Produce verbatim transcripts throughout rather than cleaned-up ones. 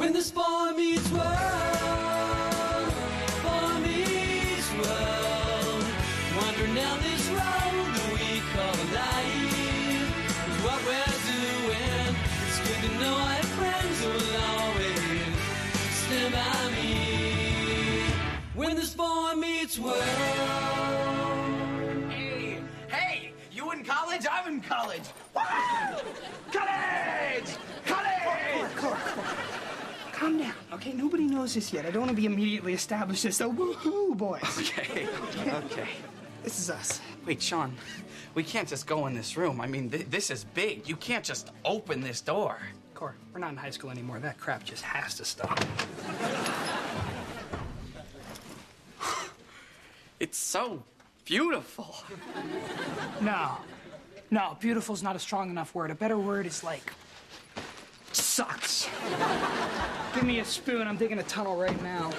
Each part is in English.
When this boy meets world, boy meets world. Wandering down this road that we call life is what we're doing. It's good to know I have friends who will always stand by me. When this boy meets world. Hey, hey, you in college? I'm in college. College! College! Cora, Cora, Cora. Calm down, okay? Nobody knows this yet. I don't want to be immediately established as the woohoo boys. Okay, okay. This is us. Wait, Sean, we can't just go in this room. I mean, th this is big. You can't just open this door. Cora, we're not in high school anymore. That crap just has to stop. It's so beautiful. No. No, beautiful's not a strong enough word. A better word is like... sucks. Give me a spoon. I'm digging a tunnel right now.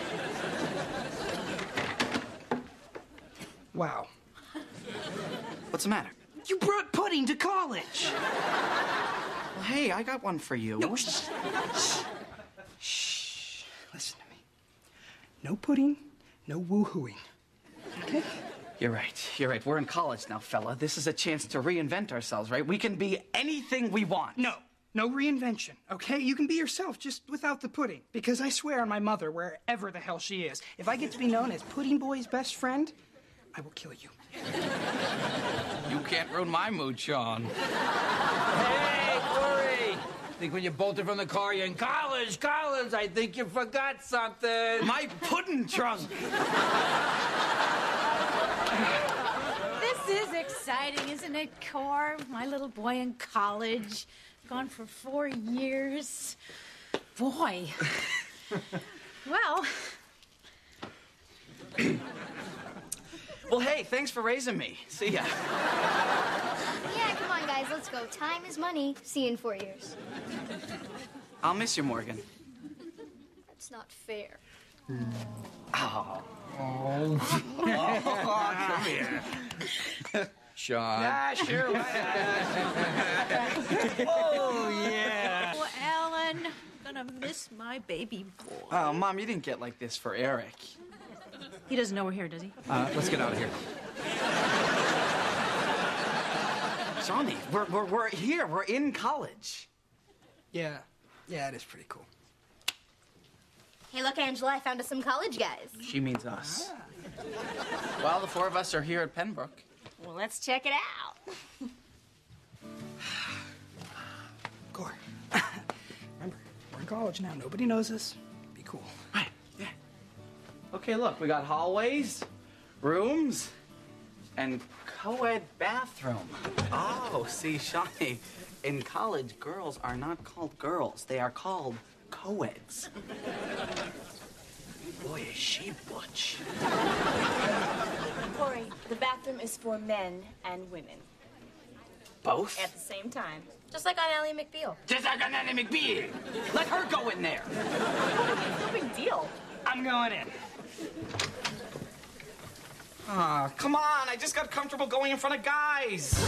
Wow. What's the matter? You brought pudding to college. Well, hey, I got one for you. No, shh. Shh. Shh. Listen to me. No pudding, no woohooing. Okay? You're right. You're right. We're in college now, fella. This is a chance to reinvent ourselves, right? We can be anything we want. No. No reinvention, okay? You can be yourself, just without the pudding. Because I swear on my mother, wherever the hell she is, if I get to be known as Pudding Boy's best friend, I will kill you. You can't ruin my mood, Sean. Hey, Corey! I think when you bolted from the car, you're in college, college. I think you forgot something. My pudding trunk! This is exciting, isn't it, Cor? My little boy in college. Gone for four years. Boy. Well. Well, hey, thanks for raising me. See ya. Yeah, come on, guys, let's go. Time is money. See you in four years. I'll miss you, Morgan. That's not fair. Oh. Oh, come here. Sean. Yeah, sure. Oh, yeah. Oh, Alan, I'm gonna miss my baby boy. Oh, Mom, you didn't get like this for Eric. He doesn't know we're here, does he? Uh, let's get out of here. Johnny, we're, we're, we're here. We're in college. Yeah. Yeah, it is pretty cool. Hey, look, Angela, I found us some college guys. She means us. Well, the four of us are here at Pembroke. Well, let's check it out. Cor. Remember, we're in college now. Nobody knows us. Be cool. Right, yeah. Okay, look, we got hallways, rooms, and co-ed bathroom. Oh, see, Shawnee, in college, girls are not called girls. They are called co-eds. Boy, is she butch. Corey, the bathroom is for men and women. Both? At the same time. Just like on Ally McBeal. Just like on Ally McBeal. Let her go in there. No big deal. I'm going in. Ah, come on. I just got comfortable going in front of guys.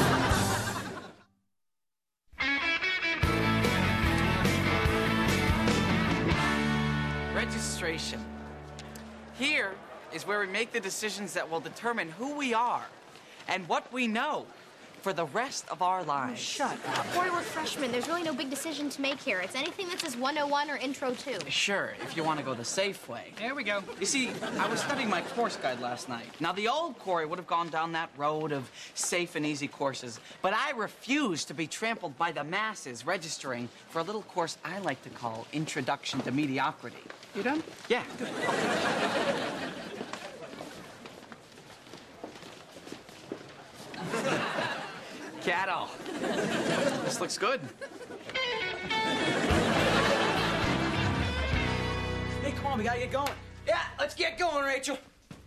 Registration. Here is where we make the decisions that will determine who we are and what we know for the rest of our lives. Shut up. Boy, we're freshmen. There's really no big decision to make here. It's anything that says one oh one or Intro two. Sure, if you want to go the safe way. There we go. You see, I was studying my course guide last night. Now, the old Corey would have gone down that road of safe and easy courses, but I refuse to be trampled by the masses registering for a little course I like to call Introduction to Mediocrity. You done? Yeah. Cattle. This looks good. Hey, come on, we gotta get going. Yeah, let's get going, Rachel.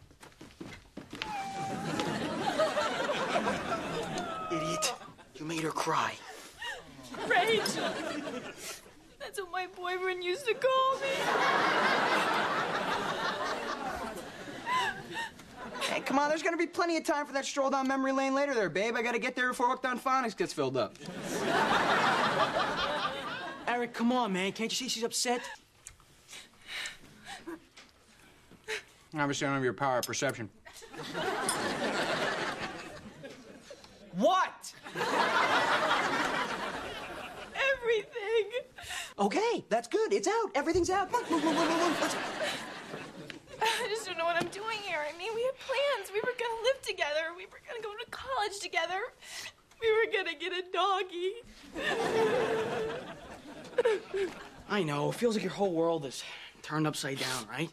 Idiot. You made her cry. Rachel. That's what my boyfriend used to call me. Hey, come on, there's gonna be plenty of time for that stroll down memory lane later there, babe. I gotta get there before Hooked on Phonics gets filled up. Eric, come on, man. Can't you see she's upset? Obviously, I don't have your power of perception. What? Everything. Okay, that's good. It's out. Everything's out. Come on, move, move, move, move. Let's- I just don't know what I'm doing here. I mean, we had plans. We were gonna live together. We were gonna go to college together. We were gonna get a doggy. I know. It feels like your whole world is turned upside down, right?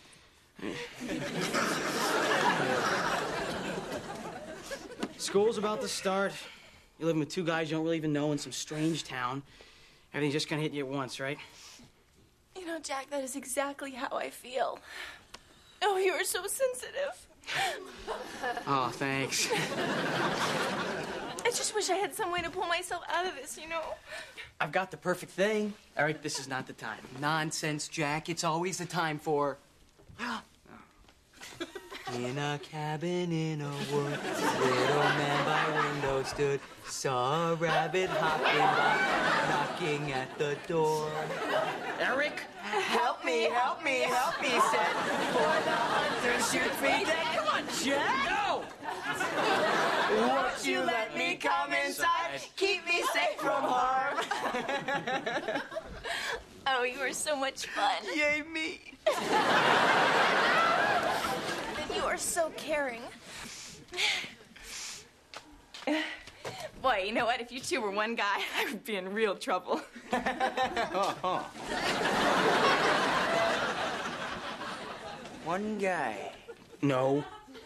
School's about to start. You're living with two guys you don't really even know in some strange town. Everything's just gonna hit you at once, right? You know, Jack, that is exactly how I feel. Oh, you are so sensitive. Oh, thanks. I just wish I had some way to pull myself out of this, you know? I've got the perfect thing. All right, this is not the time. Nonsense, Jack. It's always the time for... In a cabin in a wood, little man by window stood, saw a rabbit hopping by, knocking at the door. Eric, help me, help me, help me, said, for the hunter shoots me dead. Come on, Jack! No! Won't you let me come inside? Keep me safe from harm. Oh, you are so much fun. Yay, me. You are so caring. Boy, you know what? If you two were one guy, I would be in real trouble. One guy. No.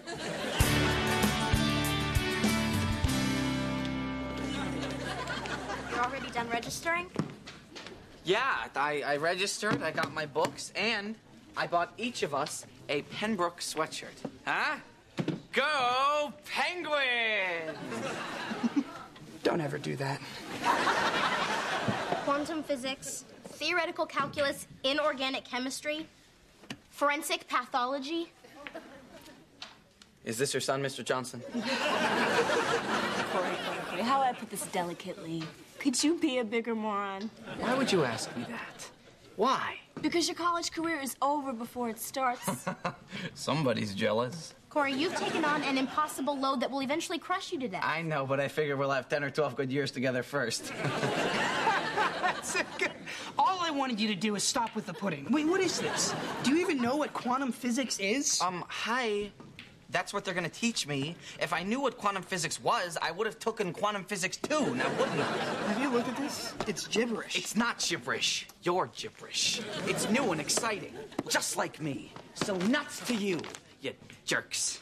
You're already done registering? Yeah, I, I registered, I got my books, and I bought each of us a Pembroke sweatshirt. Huh? Go Penguins! Don't ever do that. Quantum physics, theoretical calculus, inorganic chemistry, forensic pathology. Is this your son, Mister Johnson? Corey, Corey, Corey, how do I put this delicately? Could you be a bigger moron? Why would you ask me that? Why? Because your college career is over before it starts. Somebody's jealous. Corey, you've taken on an impossible load that will eventually crush you to death. I know, but I figure we'll have ten or twelve good years together first. That's a good... All I wanted you to do is stop with the pudding. Wait, what is this? Do you even know what quantum physics is? Um, hi. That's what they're gonna teach me. If I knew what quantum physics was, I would have taken quantum physics too, now wouldn't I? Have you looked at this? It's gibberish. It's not gibberish. You're gibberish. It's new and exciting, just like me. So nuts to you, you jerks.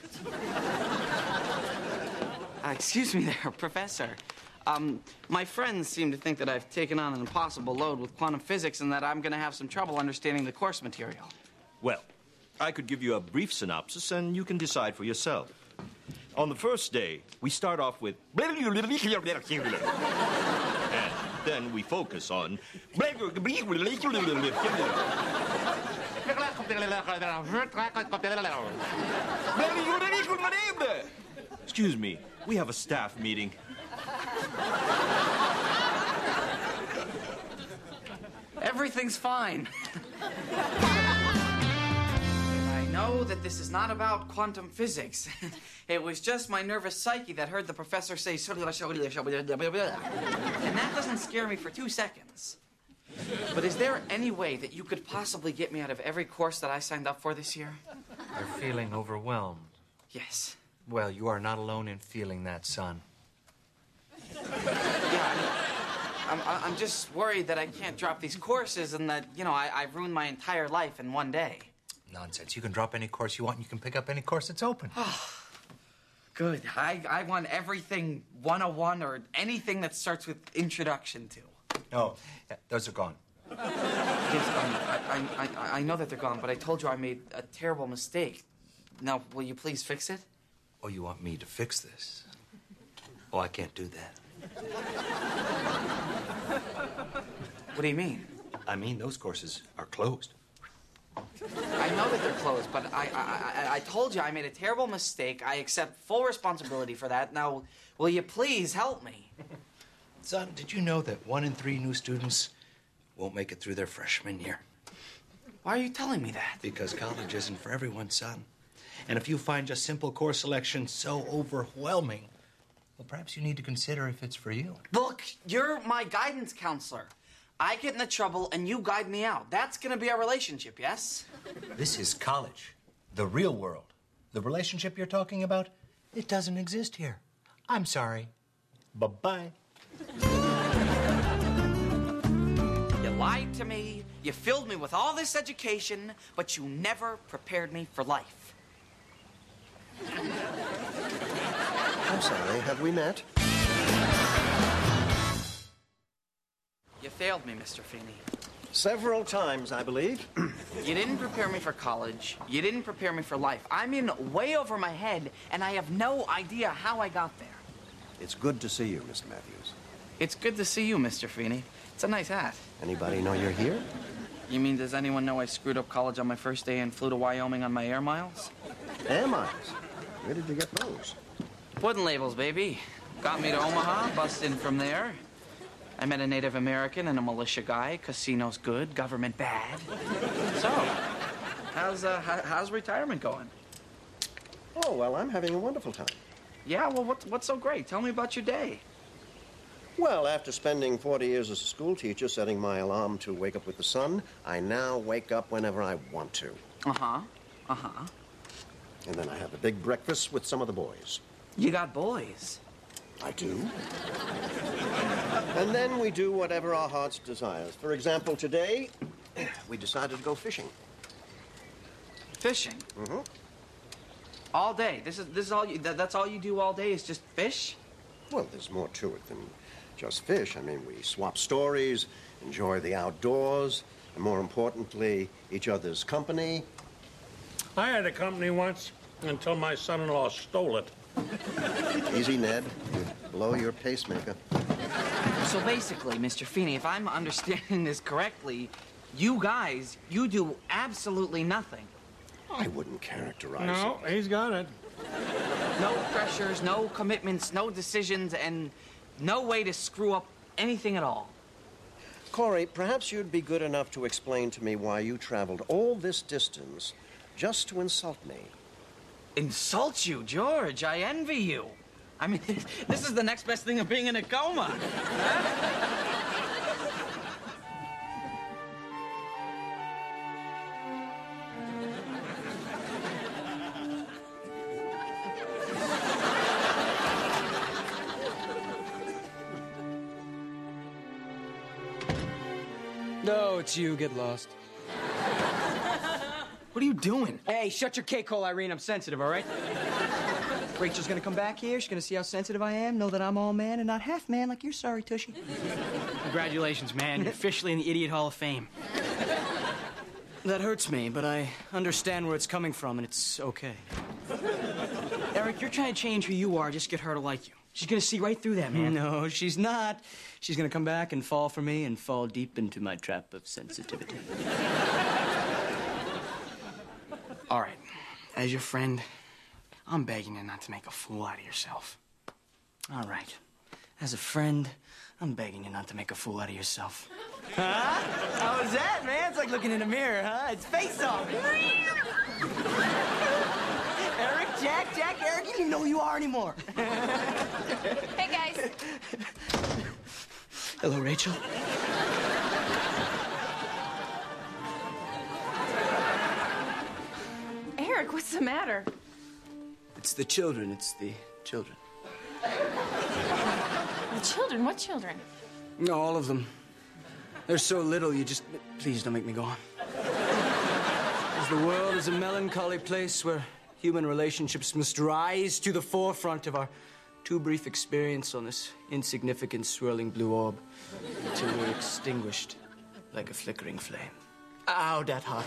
Uh, excuse me there, Professor. Um, my friends seem to think that I've taken on an impossible load with quantum physics and that I'm gonna have some trouble understanding the course material. Well, I could give you a brief synopsis and you can decide for yourself. On the first day, we start off with... And then we focus on... Excuse me, we have a staff meeting. Everything's fine. I know that this is not about quantum physics. It was just my nervous psyche that heard the professor say... And that doesn't scare me for two seconds. But is there any way that you could possibly get me out of every course that I signed up for this year? You're feeling overwhelmed. Yes. Well, you are not alone in feeling that, son. Yeah, I'm, I'm, I'm just worried that I can't drop these courses and that, you know, I, I've ruined my entire life in one day. Nonsense. You can drop any course you want and you can pick up any course that's open. Good. I, I want everything one oh one or anything that starts with introduction to. No, yeah, those are gone. Yes, um, I, I, I know that they're gone, but I told you I made a terrible mistake. Now, will you please fix it? Oh, you want me to fix this? Oh, I can't do that. What do you mean? I mean, those courses are closed. I know that they're closed, but I, I, I, I told you I made a terrible mistake. I accept full responsibility for that. Now, will you please help me? Son, did you know that one in three new students won't make it through their freshman year? Why are you telling me that? Because college isn't for everyone, son. And if you find just simple course selection so overwhelming, well, perhaps you need to consider if it's for you. Look, you're my guidance counselor. I get into trouble and you guide me out. That's gonna be our relationship, yes? This is college, the real world. The relationship you're talking about, it doesn't exist here. I'm sorry. Bye-bye. You lied to me, you filled me with all this education, but you never prepared me for life. I'm sorry, have we met? You failed me, Mister Feeney. Several times, I believe. You didn't prepare me for college. You didn't prepare me for life. I'm in way over my head, and I have no idea how I got there. It's good to see you, Mister Matthews. It's good to see you, Mister Feeney. It's a nice hat. Anybody know you're here? You mean, does anyone know I screwed up college on my first day and flew to Wyoming on my air miles? Air miles? Where did you get those? Pudding labels, baby. Got me to Omaha, bust in from there. I met a Native American and a militia guy. Casino's good, government bad. So, how's, uh, how, how's retirement going? Oh, well, I'm having a wonderful time. Yeah, well, what, what's so great? Tell me about your day. Well, after spending forty years as a school teacher, setting my alarm to wake up with the sun, I now wake up whenever I want to. Uh-huh. Uh-huh. And then I have a big breakfast with some of the boys. You got boys? I do. And then we do whatever our hearts desires. For example, today, we decided to go fishing. Fishing? Mm-hmm. All day? This is, this is all you, that, that's all you do all day is just fish? Well, there's more to it than just fish. I mean, we swap stories, enjoy the outdoors, and more importantly, each other's company. I had a company once until my son-in-law stole it. Easy, Ned. You blow your pacemaker. So basically, Mister Feeney, if I'm understanding this correctly, you guys, you do absolutely nothing. I wouldn't characterize No, it. he's got it. No pressures, no commitments, no decisions, and no way to screw up anything at all. Corey, perhaps you'd be good enough to explain to me why you traveled all this distance just to insult me. Insult you, George? I envy you. I mean, this is the next best thing of being in a coma. Huh? No, it's you. Get lost. What are you doing? Hey, shut your cake hole, Irene. I'm sensitive, all right? Rachel's gonna come back here. She's gonna see how sensitive I am, know that I'm all man and not half man like you're sorry, Tushy. Congratulations, man. You're officially in the Idiot Hall of Fame. That hurts me, but I understand where it's coming from, and it's okay. Eric, you're trying to change who you are just to get her to like you. She's gonna see right through that, man. No, she's not. She's gonna come back and fall for me and fall deep into my trap of sensitivity. All right. As your friend, I'm begging you not to make a fool out of yourself. All right. As a friend, I'm begging you not to make a fool out of yourself. Huh? How was that, man? It's like looking in a mirror, huh? It's face-off. Eric, Jack, Jack, Eric, you don't even know who you are anymore. Hey, guys. Hello, Rachel. Eric, what's the matter? It's the children. It's the children. The children? What children? No, all of them. They're so little, you just... Please don't make me go on. As the world is a melancholy place where human relationships must rise to the forefront of our too brief experience on this insignificant swirling blue orb until we're extinguished like a flickering flame. Ow, that hot.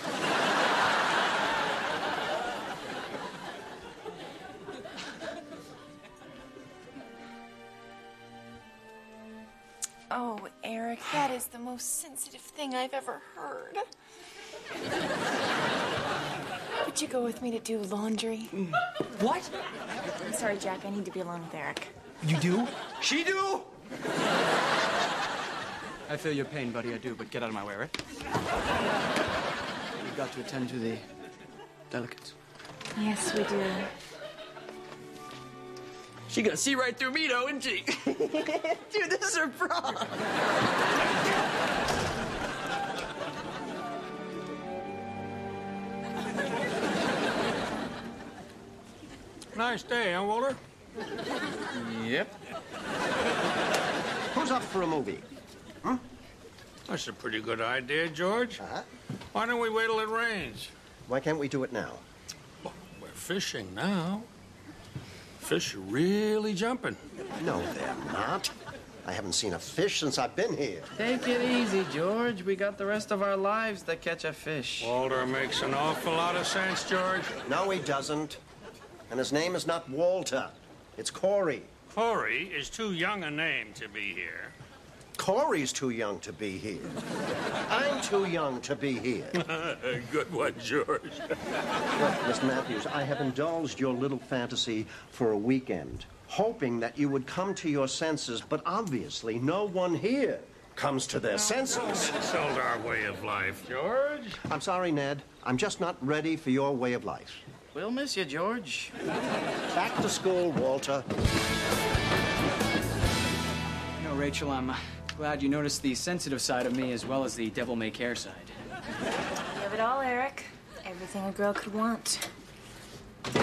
Oh, Eric, that is the most sensitive thing I've ever heard. Would you go with me to do laundry? What? I'm sorry, Jack. I need to be alone with Eric. You do? She do? I feel your pain, buddy. I do, but get out of my way, right? You got to attend to the delicates. Yes, we do. She gonna see right through me, though, isn't she? Dude, this is her prom. Nice day, huh, Walter? Yep. Who's up for a movie? Hmm? That's a pretty good idea, George. Uh-huh. Why don't we wait till it rains? Why can't we do it now? Well, we're fishing now. Fish are really jumping. No, they're not. I haven't seen a fish since I've been here. Take it easy, George. We got the rest of our lives to catch a fish. Walter makes an awful lot of sense, George. No, he doesn't. And his name is not Walter. It's Corey. Corey is too young a name to be here. Corey's too young to be here. I'm too young to be here. Good one, George. Look, Miss Matthews, I have indulged your little fantasy for a weekend, hoping that you would come to your senses, but obviously no one here comes to their senses. Sold our way of life, George. I'm sorry, Ned. I'm just not ready for your way of life. We'll miss you, George. Back to school, Walter. You know, Rachel, I'm uh, glad you noticed the sensitive side of me as well as the devil-may-care side. You have it all, Eric. Everything a girl could want. Th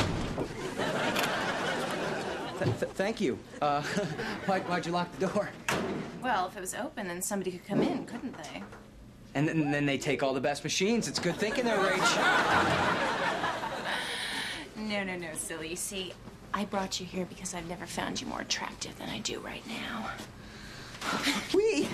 th thank you. Uh, why, why'd you lock the door? Well, if it was open, then somebody could come in, couldn't they? And then, and then they take all the best machines. It's good thinking there, Rach. No, no, no, silly. See, I brought you here because I've never found you more attractive than I do right now. We.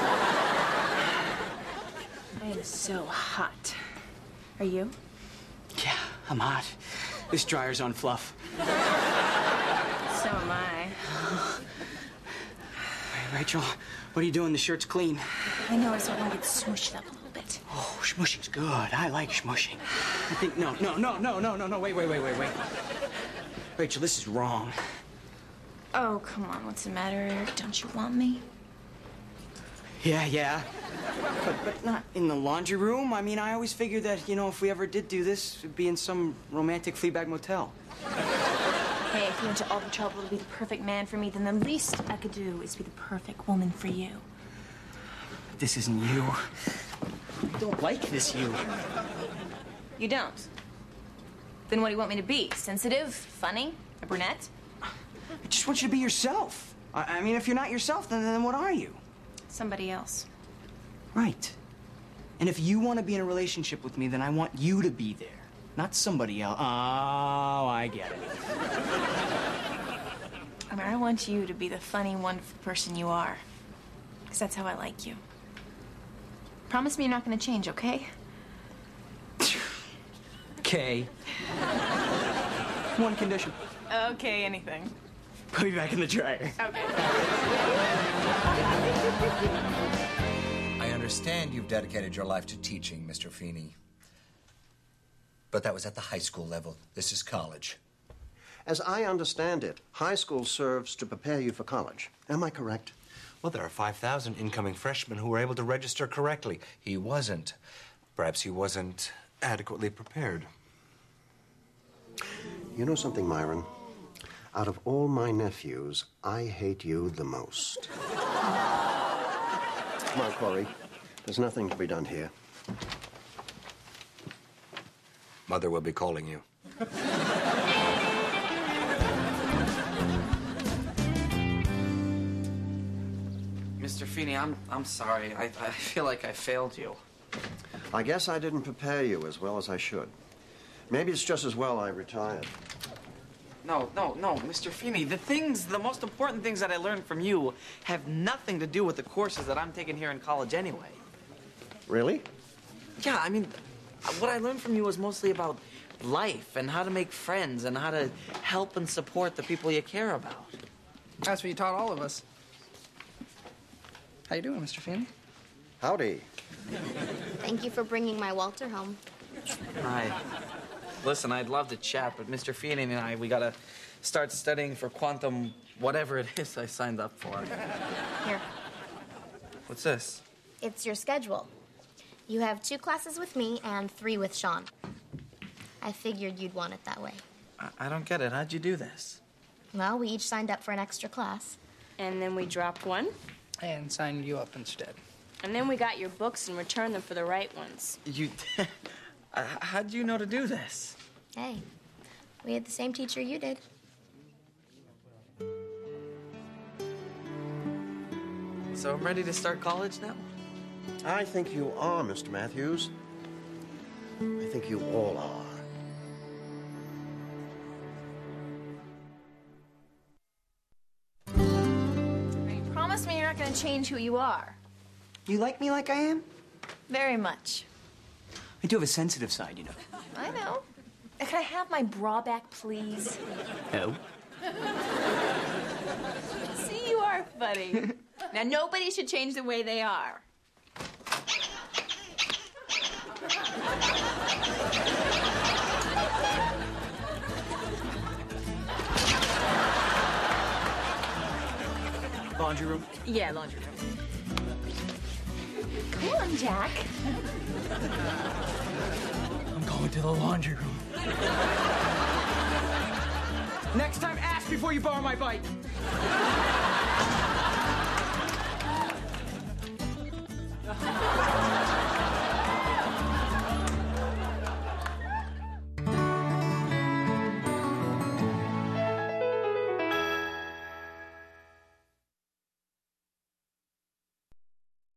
I am so hot. Are you? Yeah, I'm hot. This dryer's on fluff. So am I. Hey, Rachel, what are you doing? The shirt's clean. I know, I just want to get smushed up a little bit. Oh, smushing's good. I like smushing. I think, no, no, no, no, no, no, no, wait, wait, wait, wait, wait. Rachel, this is wrong. Oh, come on. What's the matter, Eric? Don't you want me? Yeah, yeah. But, but not in the laundry room. I mean, I always figured that, you know, if we ever did do this, it'd be in some romantic Fleabag motel. Hey, if you went to all the trouble to be the perfect man for me, then the least I could do is be the perfect woman for you. This isn't you. I don't like this you. You don't? Then what do you want me to be? Sensitive? Funny? A brunette? I just want you to be yourself. I, I mean, if you're not yourself, then, then what are you? Somebody else. Right. And if you want to be in a relationship with me, then I want you to be there, not somebody else. Oh, I get it. I mean, I want you to be the funny, wonderful person you are. Because that's how I like you. Promise me you're not going to change, okay? Okay. One condition. Okay, anything. Put me back in the dryer. Okay. I understand you've dedicated your life to teaching, Mister Feeney. But that was at the high school level. This is college. As I understand it, high school serves to prepare you for college. Am I correct? Well, there are five thousand incoming freshmen who were able to register correctly. He wasn't. Perhaps he wasn't adequately prepared. You know something, Myron? Out of all my nephews, I hate you the most. Come on, Corey. There's nothing to be done here. Mother will be calling you. Mister Feeney, I'm I'm sorry. I, I feel like I failed you. I guess I didn't prepare you as well as I should. Maybe it's just as well I retired. No, no, no, Mister Feeney. The things, the most important things that I learned from you have nothing to do with the courses that I'm taking here in college anyway. Really? Yeah, I mean, what I learned from you was mostly about life and how to make friends and how to help and support the people you care about. That's what you taught all of us. How you doing, Mister Feeney? Howdy. Thank you for bringing my Walter home. Hi. Listen, I'd love to chat, but Mister Feeney and I, we gotta start studying for quantum whatever it is I signed up for. Here, What's this? it's your schedule. You have two classes with me and three with Sean. I figured you'd want it that way. I, I don't get it. How'd you do this? Well, we each signed up for an extra class. And then we dropped one. And signed you up instead. And then we got your books and returned them for the right ones. You... uh, how'd you know to do this? Hey, we had the same teacher you did. So I'm ready to start college now? I think you are, Mister Matthews. I think you all are. You promise me you're not going to change who you are. You like me like I am? Very much. I do have a sensitive side, you know. I know. Can I have my bra back, please? No. See, you are funny. Now, nobody should change the way they are. Laundry room? Yeah, laundry room. Come on, Jack. I'm going to the laundry room. Next time, ask before you borrow my bike.